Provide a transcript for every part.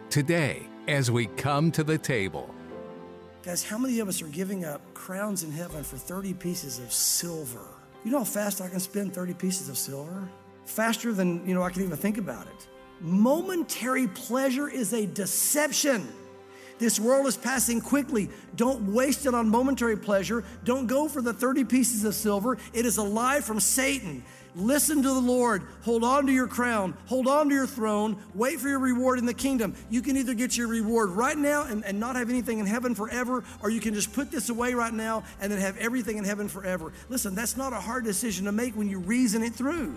today as we come to the table. Guys, how many of us are giving up crowns in heaven for 30 pieces of silver? You know how fast I can spend 30 pieces of silver? Faster than, I can even think about it. Momentary pleasure is a deception. This world is passing quickly. Don't waste it on momentary pleasure. Don't go for the 30 pieces of silver. It is a lie from Satan. Listen to the Lord. Hold on to your crown. Hold on to your throne. Wait for your reward in the kingdom. You can either get your reward right now and not have anything in heaven forever, or you can just put this away right now and then have everything in heaven forever. Listen, that's not a hard decision to make when you reason it through.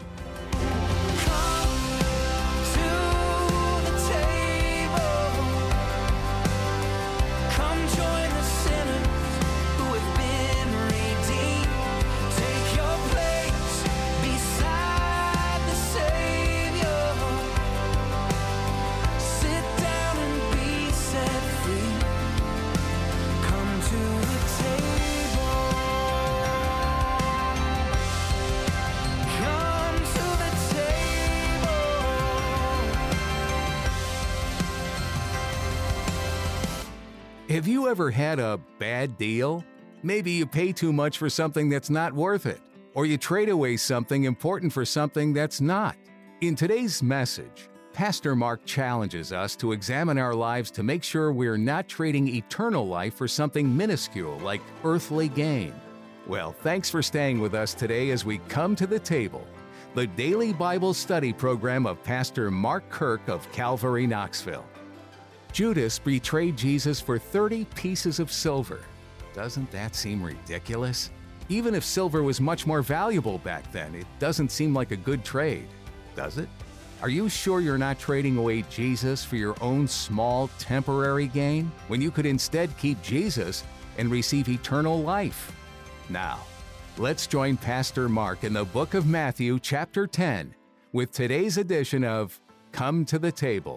Have you ever had a bad deal? Maybe you pay too much for something that's not worth it, or you trade away something important for something that's not. In today's message, Pastor Mark challenges us to examine our lives to make sure we're not trading eternal life for something minuscule like earthly gain. Well, thanks for staying with us today as we come to the table, the daily Bible study program of Pastor Mark Kirk of Calvary, Knoxville. Judas betrayed Jesus for 30 pieces of silver. Doesn't that seem ridiculous? Even if silver was much more valuable back then, it doesn't seem like a good trade, does it? Are you sure you're not trading away Jesus for your own small, temporary gain, when you could instead keep Jesus and receive eternal life? Now, let's join Pastor Mark in the book of Matthew, chapter 10, with today's edition of Come to the Table.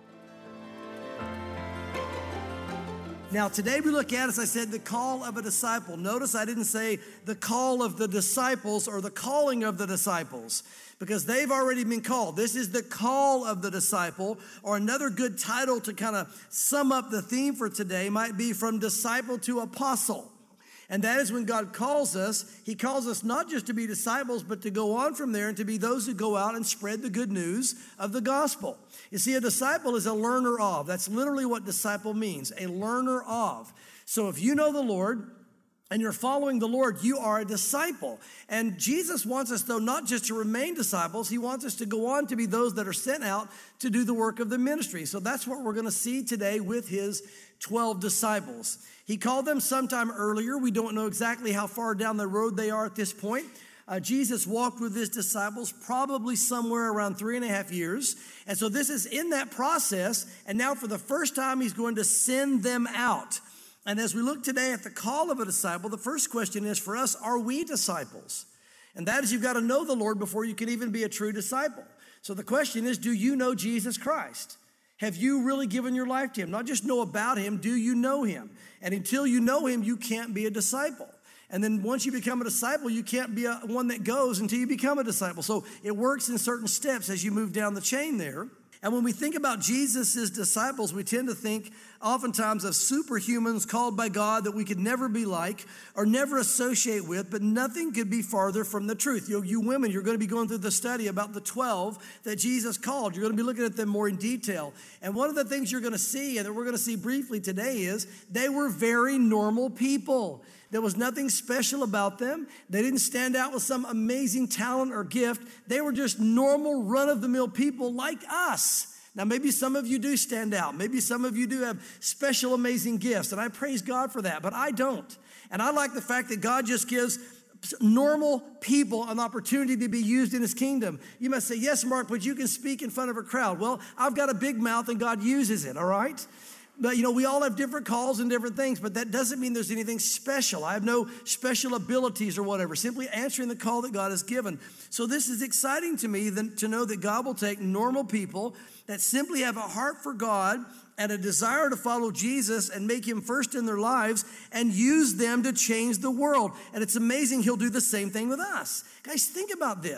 Now, today we look at, as I said, the call of a disciple. Notice I didn't say the call of the disciples or the calling of the disciples, because they've already been called. This is the call of the disciple, or another good title to kind of sum up the theme for today might be From Disciple to Apostle. And that is when God calls us, He calls us not just to be disciples, but to go on from there and to be those who go out and spread the good news of the gospel. You see, a disciple is a learner of. That's literally what disciple means, a learner of. So if you know the Lord and you're following the Lord, you are a disciple. And Jesus wants us, though, not just to remain disciples. He wants us to go on to be those that are sent out to do the work of the ministry. So that's what we're going to see today with His 12 disciples. He called them sometime earlier. We don't know exactly how far down the road they are at this point. Jesus walked with His disciples probably somewhere around 3.5 years. And so this is in that process. And now for the first time, He's going to send them out. And as we look today at the call of a disciple, the first question is for us, are we disciples? And that is, you've got to know the Lord before you can even be a true disciple. So the question is, do you know Jesus Christ? Have you really given your life to Him? Not just know about Him, do you know Him? And until you know Him, you can't be a disciple. And then once you become a disciple, you can't be one that goes until you become a disciple. So it works in certain steps as you move down the chain there. And when we think about Jesus' disciples, we tend to think oftentimes of superhumans called by God that we could never be like or never associate with, but nothing could be farther from the truth. You women, you're going to be going through the study about the 12 that Jesus called. You're going to be looking at them more in detail. And one of the things you're going to see, and that we're going to see briefly today, is they were very normal people. There was nothing special about them. They didn't stand out with some amazing talent or gift. They were just normal, run-of-the-mill people like us. Now, maybe some of you do stand out. Maybe some of you do have special, amazing gifts, and I praise God for that, but I don't. And I like the fact that God just gives normal people an opportunity to be used in His kingdom. You must say, yes, Mark, but you can speak in front of a crowd. Well, I've got a big mouth, and God uses it, all right? But, we all have different calls and different things, but that doesn't mean there's anything special. I have no special abilities or whatever, simply answering the call that God has given. So this is exciting to me to know that God will take normal people that simply have a heart for God and a desire to follow Jesus and make Him first in their lives and use them to change the world. And it's amazing He'll do the same thing with us. Guys, think about this.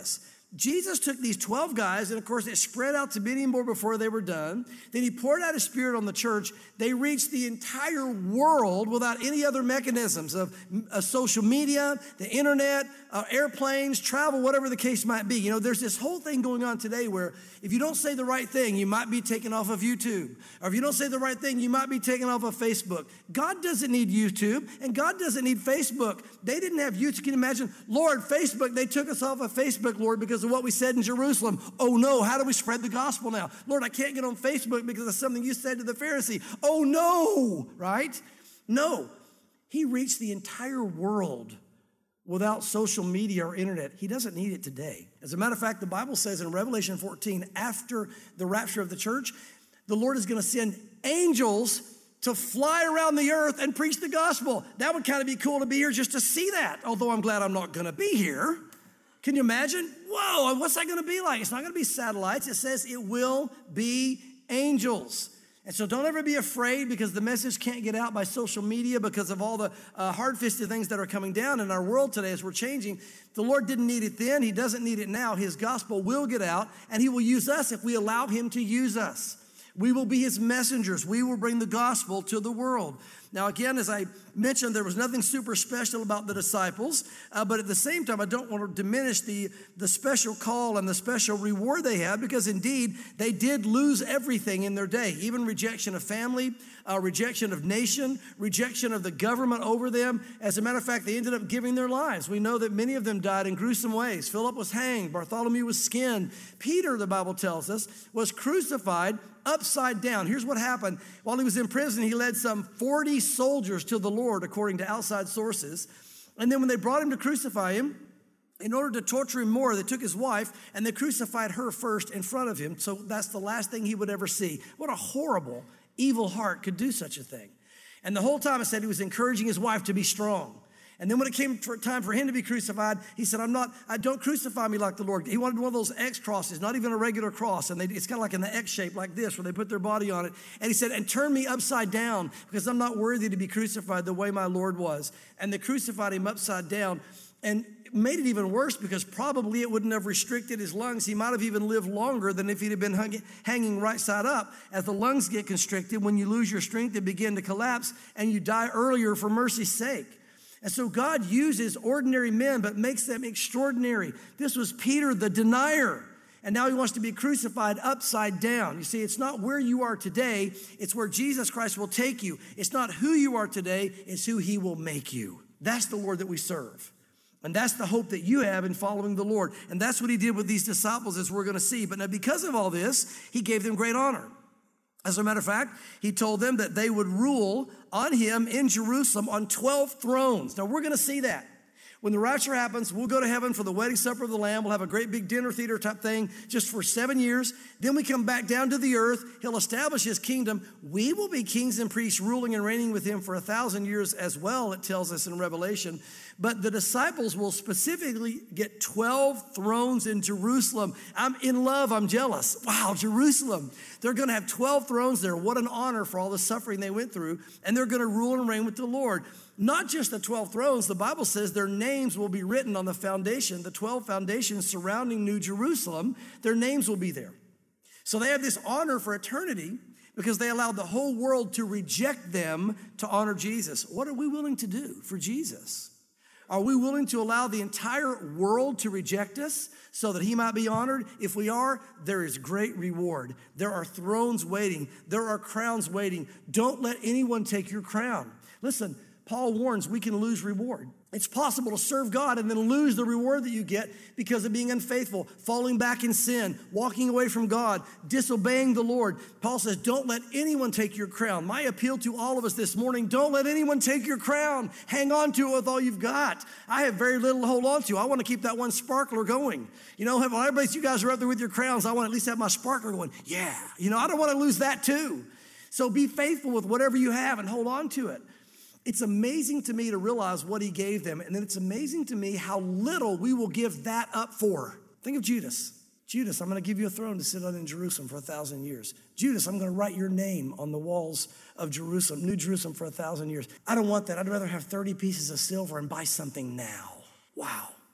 Jesus took these 12 guys, and of course it spread out to many more before they were done. Then he poured out his Spirit on the church. They reached the entire world without any other mechanisms of social media, the internet, airplanes, travel, whatever the case might be. You know, there's this whole thing going on today where if you don't say the right thing, you might be taken off of YouTube. Or if you don't say the right thing, you might be taken off of Facebook. God doesn't need YouTube, and God doesn't need Facebook. They didn't have YouTube. Can you imagine? Lord, Facebook, they took us off of Facebook, Lord, because of what we said in Jerusalem. Oh no, how do we spread the gospel now? Lord, I can't get on Facebook because of something you said to the Pharisee. Oh no, right? No, he reached the entire world without social media or internet. He doesn't need it today. As a matter of fact, the Bible says in Revelation 14, after the rapture of the church, the Lord is going to send angels to fly around the earth and preach the gospel. That would kind of be cool to be here just to see that, although I'm glad I'm not going to be here. Can you imagine? Whoa, what's that going to be like? It's not going to be satellites. It says it will be angels. And so don't ever be afraid because the message can't get out by social media because of all the hard-fisted things that are coming down in our world today as we're changing. The Lord didn't need it then. He doesn't need it now. His gospel will get out, and he will use us if we allow him to use us. We will be his messengers. We will bring the gospel to the world. Now, again, as I mentioned, there was nothing super special about the disciples, but at the same time, I don't want to diminish the special call and the special reward they had, because indeed, they did lose everything in their day, even rejection of family, rejection of nation, rejection of the government over them. As a matter of fact, they ended up giving their lives. We know that many of them died in gruesome ways. Philip was hanged. Bartholomew was skinned. Peter, the Bible tells us, was crucified upside down. Here's what happened. While he was in prison, he led some 40 soldiers to the Lord, according to outside sources. And then when they brought him to crucify him, in order to torture him more, they took his wife and they crucified her first in front of him. So that's the last thing he would ever see. What a horrible, evil heart could do such a thing. And the whole time it said he was encouraging his wife to be strong. And then when it came time for him to be crucified, he said, don't crucify me like the Lord. He wanted one of those X crosses, not even a regular cross. And it's kind of like in the X shape like this, where they put their body on it. And he said, and turn me upside down, because I'm not worthy to be crucified the way my Lord was. And they crucified him upside down. And it made it even worse because probably it wouldn't have restricted his lungs. He might have even lived longer than if he'd have been hanging right side up. As the lungs get constricted, when you lose your strength, they begin to collapse, and you die earlier for mercy's sake. And so God uses ordinary men, but makes them extraordinary. This was Peter, the denier. And now he wants to be crucified upside down. You see, it's not where you are today. It's where Jesus Christ will take you. It's not who you are today. It's who he will make you. That's the Lord that we serve. And that's the hope that you have in following the Lord. And that's what he did with these disciples, as we're going to see. But now because of all this, he gave them great honor. As a matter of fact, he told them that they would rule on him in Jerusalem on 12 thrones. Now, we're going to see that. When the rapture happens, we'll go to heaven for the wedding supper of the Lamb. We'll have a great big dinner theater type thing just for 7 years. Then we come back down to the earth. He'll establish his kingdom. We will be kings and priests ruling and reigning with him for 1,000 years as well, it tells us in Revelation. But the disciples will specifically get 12 thrones in Jerusalem. I'm in love. I'm jealous. Wow, Jerusalem. They're going to have 12 thrones there. What an honor for all the suffering they went through. And they're going to rule and reign with the Lord. Not just the 12 thrones. The Bible says their names will be written on the foundation, the 12 foundations surrounding New Jerusalem. Their names will be there. So they have this honor for eternity because they allowed the whole world to reject them to honor Jesus. What are we willing to do for Jesus? Are we willing to allow the entire world to reject us so that he might be honored? If we are, there is great reward. There are thrones waiting. There are crowns waiting. Don't let anyone take your crown. Listen, Paul warns we can lose reward. It's possible to serve God and then lose the reward that you get because of being unfaithful, falling back in sin, walking away from God, disobeying the Lord. Paul says, don't let anyone take your crown. My appeal to all of us this morning, don't let anyone take your crown. Hang on to it with all you've got. I have very little to hold on to. I want to keep that one sparkler going. You know, while everybody, you guys are up there with your crowns, I want to at least have my sparkler going. Yeah, you know, I don't want to lose that too. So be faithful with whatever you have and hold on to it. It's amazing to me to realize what he gave them, and then it's amazing to me how little we will give that up for. Think of Judas. Judas, I'm going to give you a throne to sit on in Jerusalem for 1,000 years. Judas, I'm going to write your name on the walls of Jerusalem, New Jerusalem, for 1,000 years. I don't want that. I'd rather have 30 pieces of silver and buy something now. Wow.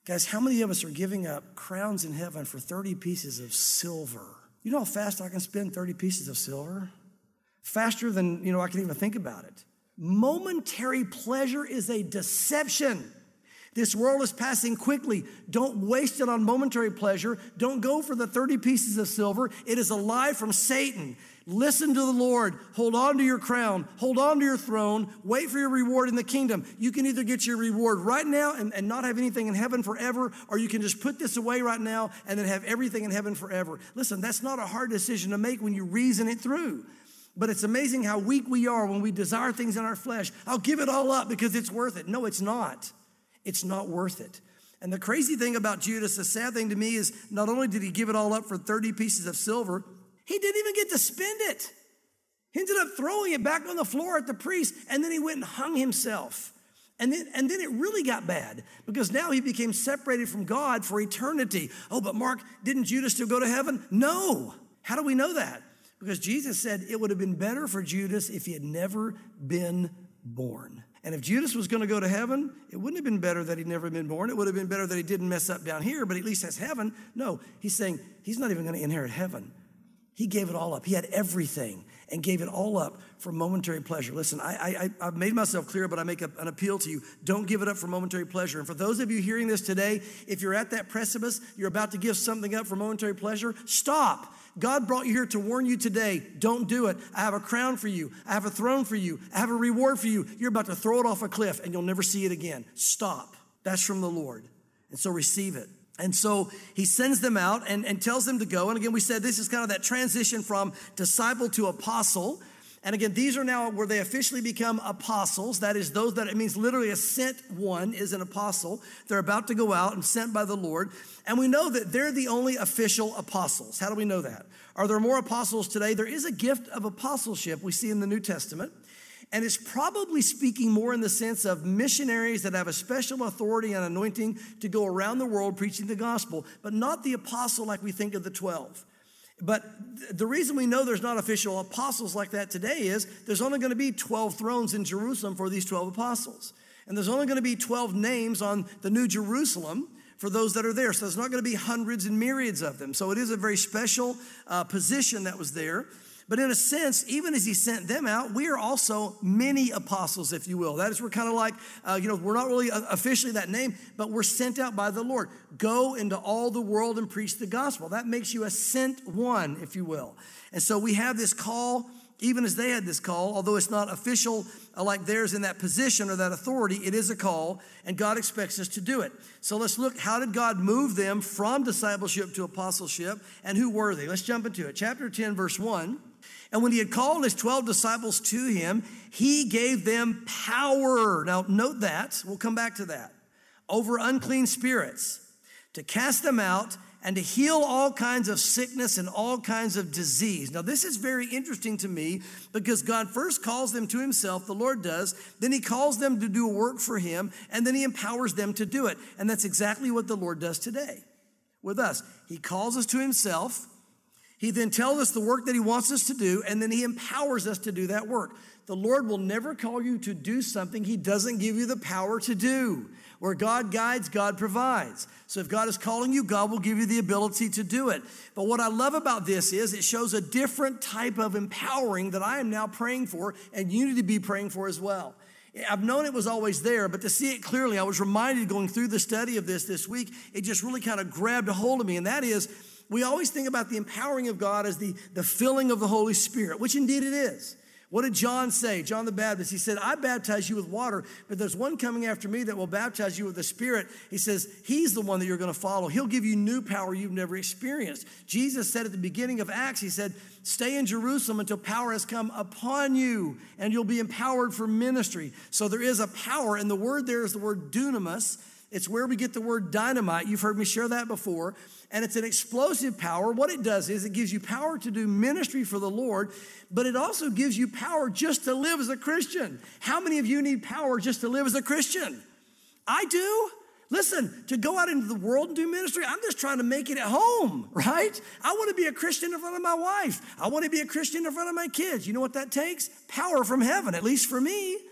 Guys, how many of us are giving up crowns in heaven for 30 pieces of silver? You know how fast I can spend 30 pieces of silver? Faster than, I can even think about it. Momentary pleasure is a deception. This world is passing quickly. Don't waste it on momentary pleasure. Don't go for the 30 pieces of silver. It is a lie from Satan. Listen to the Lord. Hold on to your crown. Hold on to your throne. Wait for your reward in the kingdom. You can either get your reward right now and not have anything in heaven forever, or you can just put this away right now and then have everything in heaven forever. Listen, that's not a hard decision to make when you reason it through. But it's amazing how weak we are when we desire things in our flesh. I'll give it all up because it's worth it. No, it's not. It's not worth it. And the crazy thing about Judas, the sad thing to me, is not only did he give it all up for 30 pieces of silver, he didn't even get to spend it. He ended up throwing it back on the floor at the priest, and then he went and hung himself. And then it really got bad because now he became separated from God for eternity. Oh, but Mark, didn't Judas still go to heaven? No. How do we know that? Because Jesus said it would have been better for Judas if he had never been born. And if Judas was going to go to heaven, it wouldn't have been better that he'd never been born. It would have been better that he didn't mess up down here, but at least has heaven. No, he's saying he's not even going to inherit heaven. He gave it all up. He had everything and gave it all up for momentary pleasure. Listen, I've made myself clear, but I make an appeal to you. Don't give it up for momentary pleasure. And for those of you hearing this today, if you're at that precipice, you're about to give something up for momentary pleasure, stop. God brought you here to warn you today. Don't do it. I have a crown for you. I have a throne for you. I have a reward for you. You're about to throw it off a cliff and you'll never see it again. Stop. That's from the Lord. And so receive it. And so he sends them out and tells them to go. And again, we said this is kind of that transition from disciple to apostle. And again, these are now where they officially become apostles. That is those that it means literally a sent one is an apostle. They're about to go out and sent by the Lord. And we know that they're the only official apostles. How do we know that? Are there more apostles today? There is a gift of apostleship we see in the New Testament. And it's probably speaking more in the sense of missionaries that have a special authority and anointing to go around the world preaching the gospel, but not the apostle like we think of the 12. But the reason we know there's not official apostles like that today is there's only going to be 12 thrones in Jerusalem for these 12 apostles. And there's only going to be 12 names on the New Jerusalem for those that are there. So there's not going to be hundreds and myriads of them. So it is a very special position that was there. But in a sense, even as he sent them out, we are also many apostles, if you will. That is, we're kind of like, we're not really officially that name, but we're sent out by the Lord. Go into all the world and preach the gospel. That makes you a sent one, if you will. And so we have this call, even as they had this call, although it's not official like theirs in that position or that authority, it is a call, and God expects us to do it. So let's look, how did God move them from discipleship to apostleship, and who were they? Let's jump into it. Chapter 10, verse 1. And when he had called his 12 disciples to him, he gave them power. Now, note that. We'll come back to that. Over unclean spirits, to cast them out and to heal all kinds of sickness and all kinds of disease. Now, this is very interesting to me because God first calls them to himself, the Lord does. Then he calls them to do a work for him, and then he empowers them to do it. And that's exactly what the Lord does today with us. He calls us to himself. He then tells us the work that he wants us to do, and then he empowers us to do that work. The Lord will never call you to do something he doesn't give you the power to do. Where God guides, God provides. So if God is calling you, God will give you the ability to do it. But what I love about this is it shows a different type of empowering that I am now praying for, and you need to be praying for as well. I've known it was always there, but to see it clearly, I was reminded going through the study of this week, it just really kind of grabbed a hold of me, and that is, we always think about the empowering of God as the filling of the Holy Spirit, which indeed it is. What did John say? John the Baptist, he said, I baptize you with water, but there's one coming after me that will baptize you with the Spirit. He says, he's the one that you're going to follow. He'll give you new power you've never experienced. Jesus said at the beginning of Acts, he said, stay in Jerusalem until power has come upon you, and you'll be empowered for ministry. So there is a power, and the word there is the word dunamis. It's where we get the word dynamite. You've heard me share that before. And it's an explosive power. What it does is it gives you power to do ministry for the Lord, but it also gives you power just to live as a Christian. How many of you need power just to live as a Christian? I do. Listen, to go out into the world and do ministry, I'm just trying to make it at home, right? I want to be a Christian in front of my wife. I want to be a Christian in front of my kids. You know what that takes? Power from heaven, at least for me.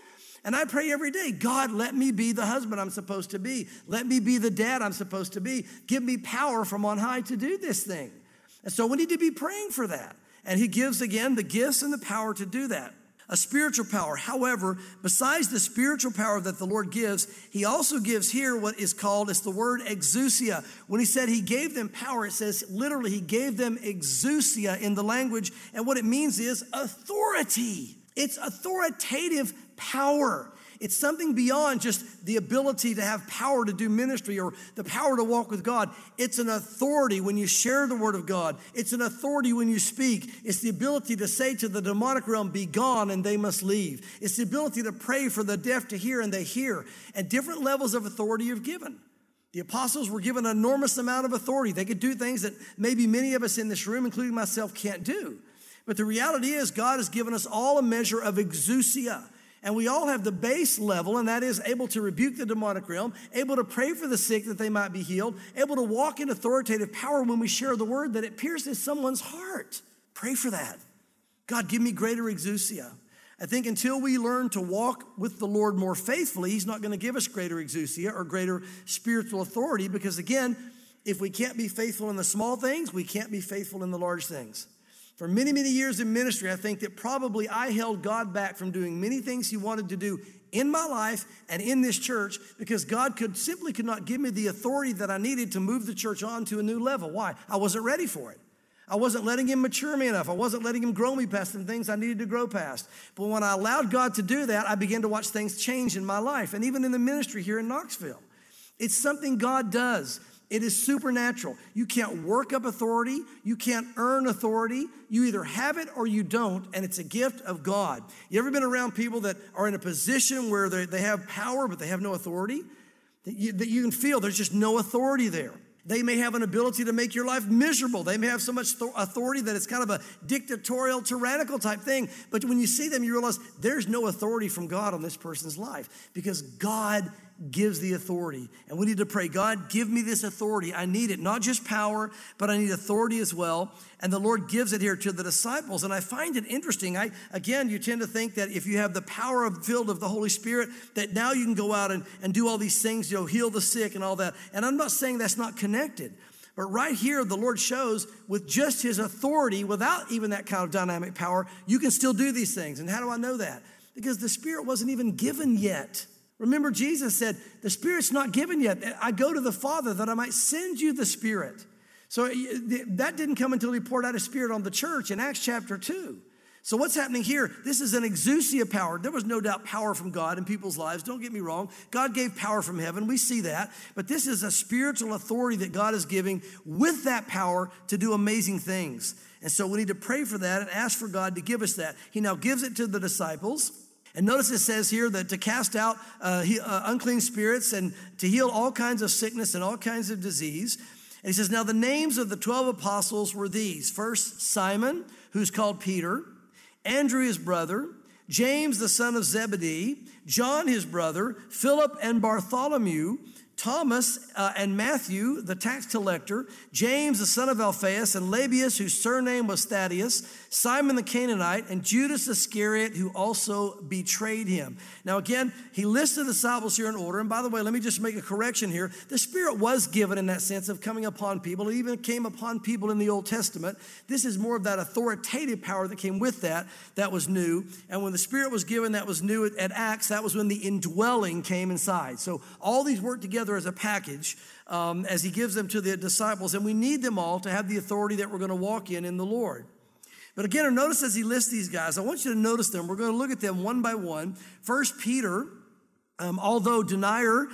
And I pray every day, God, let me be the husband I'm supposed to be. Let me be the dad I'm supposed to be. Give me power from on high to do this thing. And so we need to be praying for that. And he gives, again, the gifts and the power to do that. A spiritual power. However, besides the spiritual power that the Lord gives, he also gives here what is called, it's the word exousia. When he said he gave them power, it says literally he gave them exousia in the language. And what it means is authority. It's authoritative power. It's something beyond just the ability to have power to do ministry or the power to walk with God. It's an authority when you share the word of God. It's an authority when you speak. It's the ability to say to the demonic realm, be gone, and they must leave. It's the ability to pray for the deaf to hear, and they hear. And different levels of authority are given. The apostles were given an enormous amount of authority. They could do things that maybe many of us in this room, including myself, can't do. But the reality is God has given us all a measure of exousia. And we all have the base level, and that is able to rebuke the demonic realm, able to pray for the sick that they might be healed, able to walk in authoritative power when we share the word that it pierces someone's heart. Pray for that. God, give me greater exousia. I think until we learn to walk with the Lord more faithfully, he's not going to give us greater exousia or greater spiritual authority because, again, if we can't be faithful in the small things, we can't be faithful in the large things. For many, many years in ministry, I think that probably I held God back from doing many things he wanted to do in my life and in this church because God could not give me the authority that I needed to move the church on to a new level. Why? I wasn't ready for it. I wasn't letting him mature me enough. I wasn't letting him grow me past some things I needed to grow past. But when I allowed God to do that, I began to watch things change in my life and even in the ministry here in Knoxville. It's something God does. It is supernatural. You can't work up authority. You can't earn authority. You either have it or you don't, and it's a gift of God. You ever been around people that are in a position where they have power, but they have no authority? That you can feel there's just no authority there. They may have an ability to make your life miserable. They may have so much authority that it's kind of a dictatorial, tyrannical type thing. But when you see them, you realize there's no authority from God on this person's life because God gives the authority. And we need to pray, God, give me this authority. I need it, not just power, but I need authority as well. And the Lord gives it here to the disciples. And I find it interesting. Again, you tend to think that if you have the power filled of the Holy Spirit, that now you can go out and do all these things, heal the sick and all that. And I'm not saying that's not connected. But right here, the Lord shows with just his authority, without even that kind of dynamic power, you can still do these things. And how do I know that? Because the Spirit wasn't even given yet. Remember, Jesus said, the Spirit's not given yet. I go to the Father that I might send you the Spirit. So that didn't come until he poured out his Spirit on the church in Acts chapter 2. So what's happening here? This is an exousia power. There was no doubt power from God in people's lives. Don't get me wrong. God gave power from heaven. We see that. But this is a spiritual authority that God is giving with that power to do amazing things. And so we need to pray for that and ask for God to give us that. He now gives it to the disciples. And notice it says here that to cast out unclean spirits and to heal all kinds of sickness and all kinds of disease. And he says, now the names of the 12 apostles were these. First, Simon, who's called Peter, Andrew, his brother, James, the son of Zebedee, John, his brother, Philip and Bartholomew, Thomas and Matthew, the tax collector, James, the son of Alphaeus, and Lebbaeus, whose surname was Thaddeus, Simon the Canaanite, and Judas Iscariot, who also betrayed him. Now again, he lists the disciples here in order. And by the way, let me just make a correction here. The Spirit was given in that sense of coming upon people. It even came upon people in the Old Testament. This is more of that authoritative power that came with that was new. And when the Spirit was given, that was new at Acts. That was when the indwelling came inside. So all these work together as a package as he gives them to the disciples. And we need them all to have the authority that we're going to walk in the Lord. But again, notice as he lists these guys, I want you to notice them. We're going to look at them one by one. First, Peter, although a denier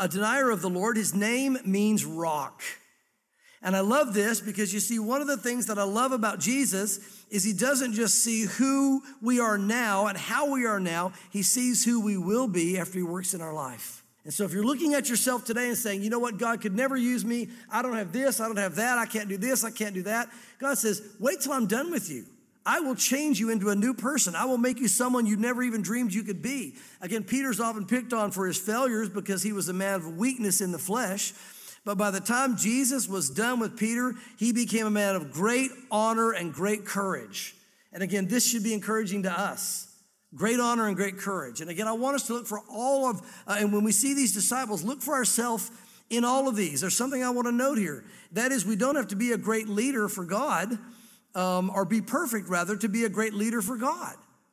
of the Lord, his name means rock. And I love this because you see, one of the things that I love about Jesus is he doesn't just see who we are now and how we are now. He sees who we will be after he works in our life. And so if you're looking at yourself today and saying, you know what, God could never use me. I don't have this, I don't have that, I can't do this, I can't do that. God says, wait till I'm done with you. I will change you into a new person. I will make you someone you never even dreamed you could be. Again, Peter's often picked on for his failures because he was a man of weakness in the flesh. But by the time Jesus was done with Peter, he became a man of great honor and great courage. And again, this should be encouraging to us. great honor and great courage. And again, I want us to look for all of, and when we see these disciples, look for ourselves in all of these. There's something I want to note here. That is, we don't have to be a great leader for God, or be perfect, rather, to be a great leader for God.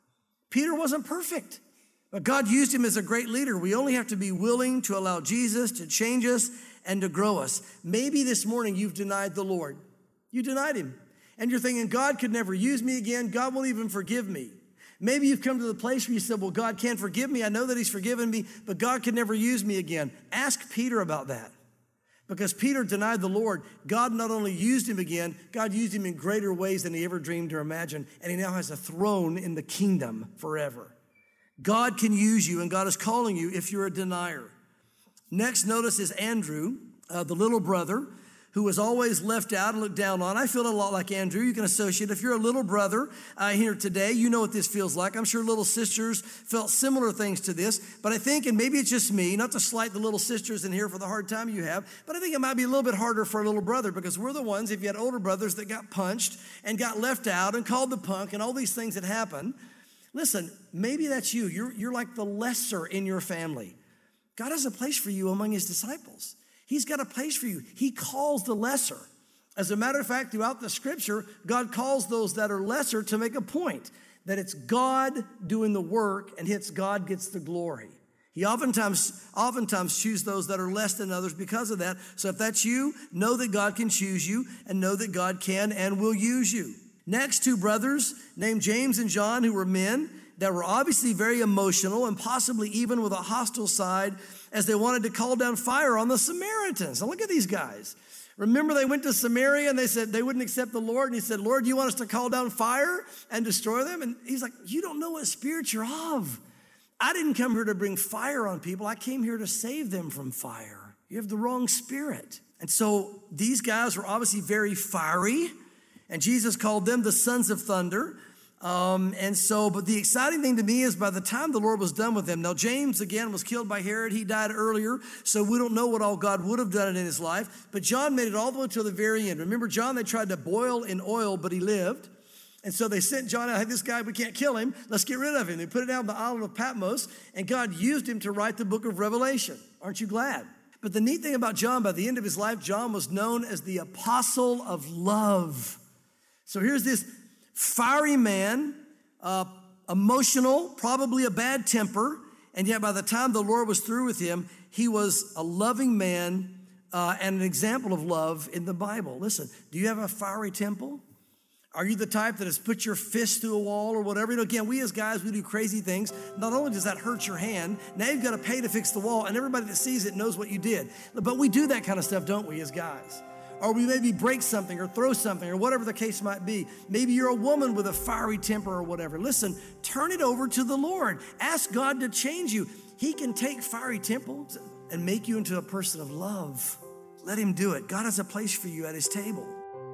Peter wasn't perfect, but God used him as a great leader. We only have to be willing to allow Jesus to change us and to grow us. Maybe this morning you've denied the Lord. You denied him. And you're thinking, God could never use me again. God won't even forgive me. Maybe you've come to the place where you said, well, God can't forgive me. I know that he's forgiven me, but God could never use me again. Ask Peter about that. Because Peter denied the Lord, God not only used him again, God used him in greater ways than he ever dreamed or imagined, and he now has a throne in the kingdom forever. God can use you, and God is calling you if you're a denier. Next, notice is Andrew, the little brother, who was always left out and looked down on. I feel a lot like Andrew. You can associate. If you're a little brother here today, you know what this feels like. I'm sure little sisters felt similar things to this. But I think, and maybe it's just me, not to slight the little sisters in here for the hard time you have, but I think it might be a little bit harder for a little brother, because we're the ones, if you had older brothers, that got punched and got left out and called the punk and all these things that happen. Listen, maybe that's you. You're like the lesser in your family. God has a place for you among his disciples. He's got a place for you. He calls the lesser. As a matter of fact, throughout the scripture, God calls those that are lesser to make a point that it's God doing the work, and hence God gets the glory. He oftentimes chooses those that are less than others because of that. So if that's you, know that God can choose you, and know that God can and will use you. Next, two brothers named James and John, who were men that were obviously very emotional and possibly even with a hostile side, as they wanted to call down fire on the Samaritans. Now look at these guys. Remember, they went to Samaria and they said they wouldn't accept the Lord. And he said, Lord, do you want us to call down fire and destroy them? And he's like, you don't know what spirit you're of. I didn't come here to bring fire on people. I came here to save them from fire. You have the wrong spirit. And so these guys were obviously very fiery, and Jesus called them the sons of thunder. But the exciting thing to me is by the time the Lord was done with them, now James, again, was killed by Herod. He died earlier, so we don't know what all God would have done in his life. But John made it all the way to the very end. Remember, John, they tried to boil in oil, but he lived. And so they sent John out, hey, this guy, we can't kill him. Let's get rid of him. They put it out on the island of Patmos, and God used him to write the book of Revelation. Aren't you glad? But the neat thing about John, by the end of his life, John was known as the apostle of love. So here's this fiery man, emotional, probably a bad temper, and yet by the time the Lord was through with him, he was a loving man and an example of love in the Bible. Listen, do you have a fiery temple? Are you the type that has put your fist through a wall or whatever? You know, again, we as guys, we do crazy things. Not only does that hurt your hand, now you've got to pay to fix the wall, and everybody that sees it knows what you did. But we do that kind of stuff, don't we, as guys? Or we maybe break something or throw something or whatever the case might be. Maybe you're a woman with a fiery temper or whatever. Listen, turn it over to the Lord. Ask God to change you. He can take fiery tempers and make you into a person of love. Let him do it. God has a place for you at his table.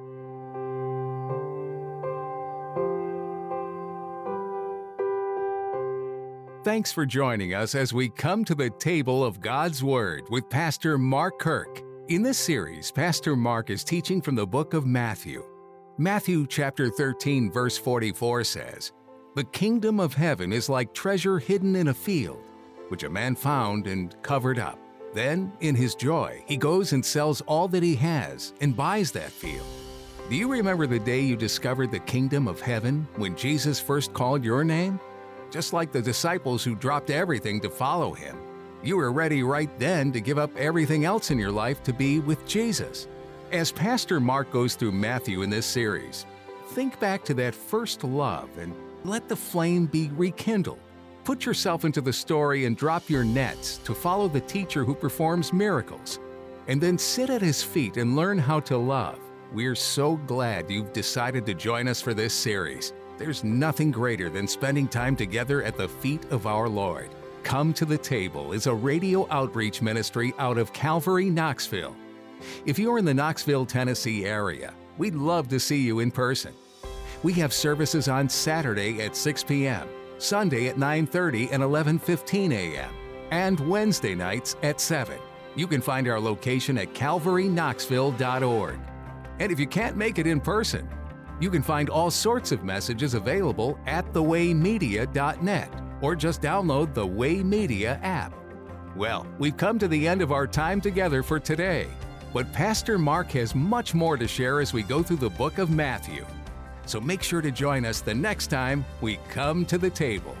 Thanks for joining us as we come to the table of God's Word with Pastor Mark Kirk. In this series, Pastor Mark is teaching from the book of Matthew. Matthew chapter 13, verse 44 says, "The kingdom of heaven is like treasure hidden in a field, which a man found and covered up. Then, in his joy, he goes and sells all that he has and buys that field." Do you remember the day you discovered the kingdom of heaven when Jesus first called your name? Just like the disciples who dropped everything to follow him, you were ready right then to give up everything else in your life to be with Jesus. As Pastor Mark goes through Matthew in this series, think back to that first love and let the flame be rekindled. Put yourself into the story and drop your nets to follow the teacher who performs miracles. And then sit at his feet and learn how to love. We're so glad you've decided to join us for this series. There's nothing greater than spending time together at the feet of our Lord. Come to the Table is a radio outreach ministry out of Calvary, Knoxville. If you're in the Knoxville, Tennessee area, we'd love to see you in person. We have services on Saturday at 6 p.m., Sunday at 9:30 and 11:15 a.m., and Wednesday nights at 7. You can find our location at calvaryknoxville.org. And if you can't make it in person, you can find all sorts of messages available at thewaymedia.net. or just download the Way Media app. Well, we've come to the end of our time together for today, but Pastor Mark has much more to share as we go through the book of Matthew. So make sure to join us the next time we come to the table.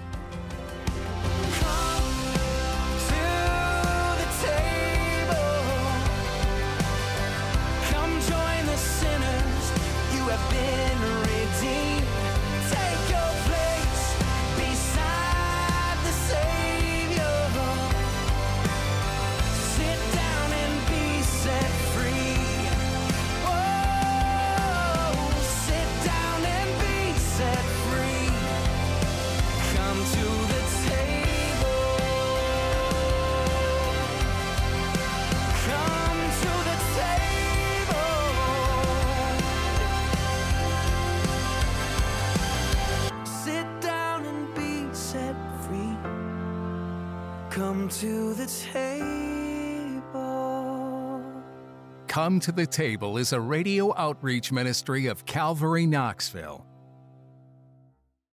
Come to the table. Come to the Table is a radio outreach ministry of Calvary Knoxville.